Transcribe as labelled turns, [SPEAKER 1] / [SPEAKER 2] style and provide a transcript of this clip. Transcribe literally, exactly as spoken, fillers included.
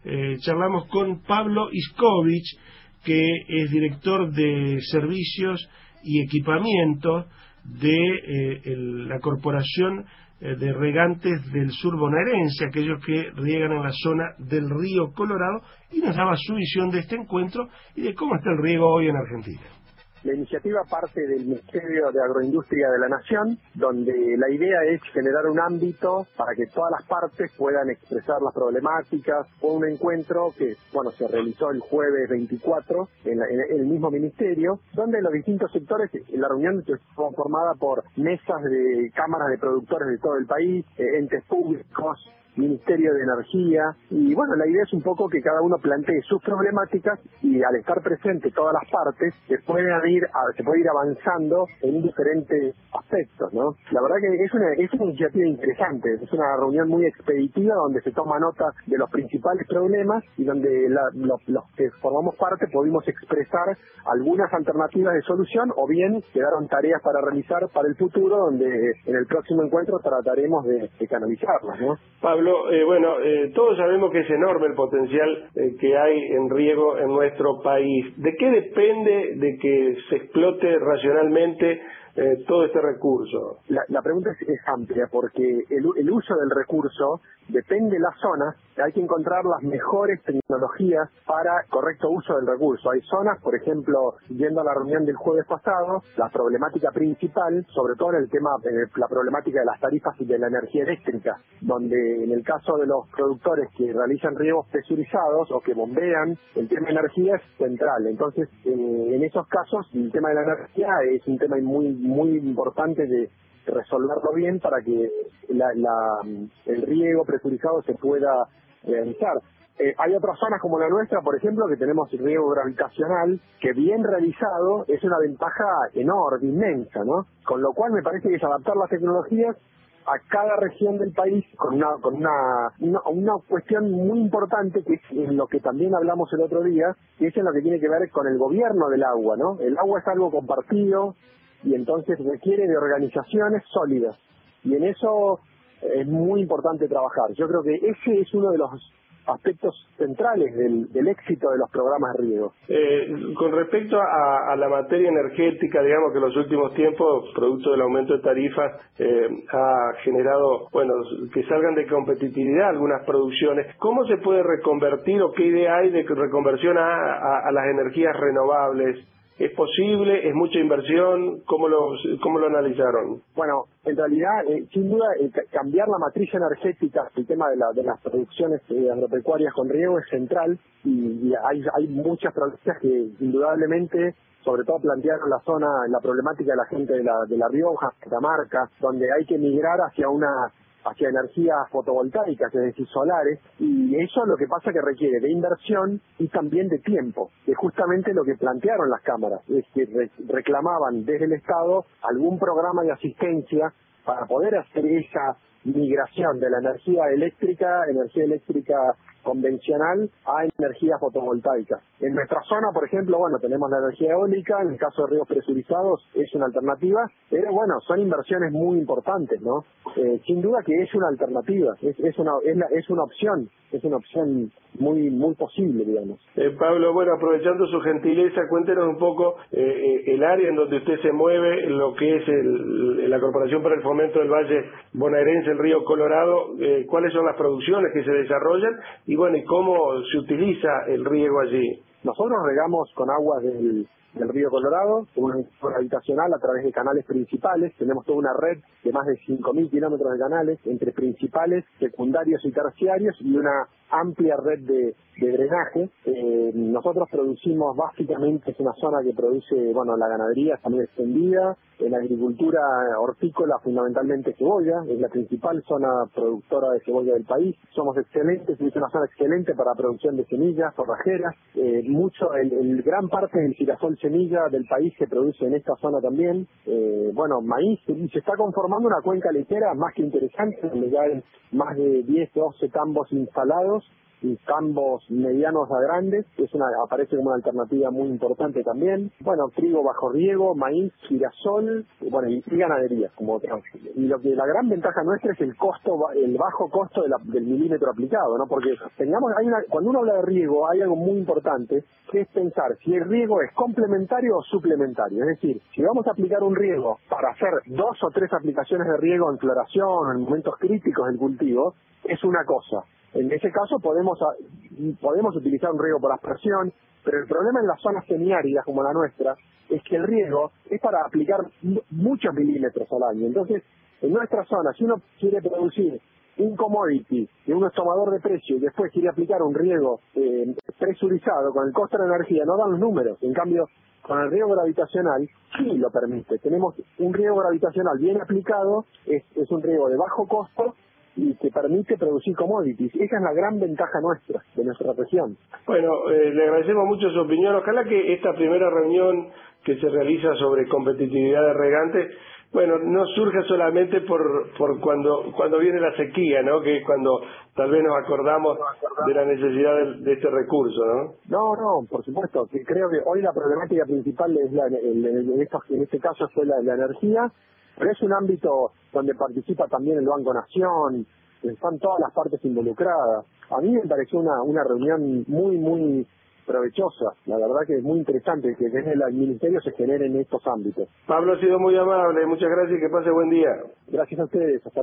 [SPEAKER 1] Eh, charlamos con Pablo Iskovich, que es director de servicios y equipamiento de eh, el, la Corporación eh, de Regantes del Sur Bonaerense, aquellos que riegan en la zona del río Colorado, y nos daba su visión de este encuentro y de cómo está el riego hoy en Argentina.
[SPEAKER 2] La iniciativa parte del Ministerio de Agroindustria de la Nación, donde la idea es generar un ámbito para que todas las partes puedan expresar las problemáticas. Fue un encuentro que, bueno, se realizó el jueves veinticuatro en, la, en el mismo ministerio, donde los distintos sectores, la reunión estuvo formada por mesas de cámaras de productores de todo el país, eh, entes públicos, Ministerio de Energía, y bueno, la idea es un poco que cada uno plantee sus problemáticas y al estar presente todas las partes se pueden ir a, se puede ir avanzando en diferentes aspectos, ¿no? La verdad que es una, es una iniciativa interesante, es una reunión muy expeditiva donde se toma nota de los principales problemas y donde la, los, los que formamos parte pudimos expresar algunas alternativas de solución o bien quedaron tareas para realizar para el futuro donde en el próximo encuentro trataremos de, de canalizarlas, ¿no?
[SPEAKER 1] Pablo, Eh, bueno, eh, todos sabemos que es enorme el potencial eh, que hay en riego en nuestro país. ¿De qué depende de que se explote racionalmente eh, todo este recurso?
[SPEAKER 2] La, la pregunta es, es amplia porque el, el uso del recurso depende de la zona. Hay que encontrar las mejores tecnologías para correcto uso del recurso. Hay zonas, por ejemplo, yendo a la reunión del jueves pasado, la problemática principal, sobre todo en el tema, eh, la problemática de las tarifas y de la energía eléctrica, donde en el caso de los productores que realizan riegos presurizados o que bombean, el tema de energía es central. Entonces, eh, en esos casos, el tema de la energía es un tema muy, muy importante de resolverlo bien para que la, la, el riego presurizado se pueda realizar. Eh, hay otras zonas como la nuestra, por ejemplo, que tenemos el riego gravitacional, que bien realizado es una ventaja enorme, inmensa, ¿no? Con lo cual me parece que es adaptar las tecnologías a cada región del país con una con una, una una cuestión muy importante que es en lo que también hablamos el otro día, que es en lo que tiene que ver con el gobierno del agua, ¿no? El agua es algo compartido y entonces requiere de organizaciones sólidas y en eso es muy importante trabajar. Yo creo que ese es uno de los aspectos centrales del, del éxito de los programas de riego.
[SPEAKER 1] Eh, con respecto a, a la materia energética, digamos que en los últimos tiempos, producto del aumento de tarifas, eh, ha generado, bueno, que salgan de competitividad algunas producciones. ¿Cómo se puede reconvertir o qué idea hay de reconversión a, a, a las energías renovables? ¿Es posible? ¿Es mucha inversión? ¿Cómo lo, cómo lo analizaron?
[SPEAKER 2] Bueno, en realidad, eh, sin duda, eh, cambiar la matriz energética, el tema de, la, de las producciones eh, agropecuarias con riego es central y, y hay, hay muchas problemáticas que indudablemente, sobre todo plantearon la zona, la problemática de la gente de la, de la Rioja, Catamarca, donde hay que migrar hacia una hacia energías fotovoltaicas, es decir, solares, y eso lo que pasa que requiere de inversión y también de tiempo, que es justamente lo que plantearon las cámaras, es que re reclamaban desde el Estado algún programa de asistencia para poder hacer esa migración de la energía eléctrica, energía eléctrica convencional a energía fotovoltaica. En nuestra zona, por ejemplo, bueno, tenemos la energía eólica, en el caso de ríos presurizados es una alternativa, pero bueno, son inversiones muy importantes, ¿no? Eh, sin duda que es una alternativa, es, es una es, la, es una opción, es una opción muy muy posible, digamos.
[SPEAKER 1] Eh, Pablo, bueno, aprovechando su gentileza, cuéntenos un poco eh, eh, el área en donde usted se mueve, lo que es el, la Corporación para el Fomento del Valle Bonaerense, el Río Colorado, eh, cuáles son las producciones que se desarrollan y bueno, y cómo se utiliza el riego allí.
[SPEAKER 2] Nosotros regamos con aguas del, del río Colorado, con una infraestructura habitacional a través de canales principales. Tenemos toda una red de más de cinco mil kilómetros de canales entre principales, secundarios y terciarios y una amplia red de, de drenaje. Eh, nosotros producimos básicamente, es una zona que produce, bueno, la ganadería está muy extendida, en la agricultura hortícola fundamentalmente cebolla, es la principal zona productora de cebolla del país. Somos excelentes, es una zona excelente para producción de semillas, forrajeras. Eh, mucho, el, el gran parte del girasol semilla del país se produce en esta zona también. Eh, bueno, maíz, y se está conformando una cuenca lechera más que interesante, donde ya hay más de diez, doce tambos instalados campos medianos a grandes, es una, aparece como una alternativa muy importante también. Bueno, trigo bajo riego, maíz, girasol, bueno, y, y ganadería, como otra. Y lo que la gran ventaja nuestra es el costo, el bajo costo de la, del milímetro aplicado, ¿no? Porque tengamos, hay una, cuando uno habla de riego, hay algo muy importante, que es pensar si el riego es complementario o suplementario. Es decir, si vamos a aplicar un riego para hacer dos o tres aplicaciones de riego en floración o en momentos críticos del cultivo, es una cosa. En ese caso podemos podemos utilizar un riego por aspersión, pero el problema en las zonas semiáridas como la nuestra es que el riego es para aplicar muchos milímetros al año. Entonces, en nuestra zona, si uno quiere producir un commodity de un tomador de precio y después quiere aplicar un riego eh, presurizado con el costo de la energía, no dan los números. En cambio, con el riego gravitacional sí lo permite. Tenemos un riego gravitacional bien aplicado, es, es un riego de bajo costo y que permite producir commodities. Esa es la gran ventaja nuestra, de nuestra región.
[SPEAKER 1] Bueno, eh, le agradecemos mucho su opinión. Ojalá que esta primera reunión que se realiza sobre competitividad de regantes, bueno, no surja solamente por por cuando cuando viene la sequía, ¿no? Que es cuando tal vez nos acordamos de la necesidad de, de este recurso, ¿no?
[SPEAKER 2] No, no, por supuesto. Que creo que hoy la problemática principal es la, el, el, en, estos, en este caso fue la, la energía, pero es un ámbito donde participa también el Banco Nación, están todas las partes involucradas. A mí me pareció una, una reunión muy, muy provechosa. La verdad que es muy interesante que desde el Ministerio se generen estos ámbitos.
[SPEAKER 1] Pablo ha sido muy amable, muchas gracias y que pase buen día.
[SPEAKER 2] Gracias a ustedes. Hasta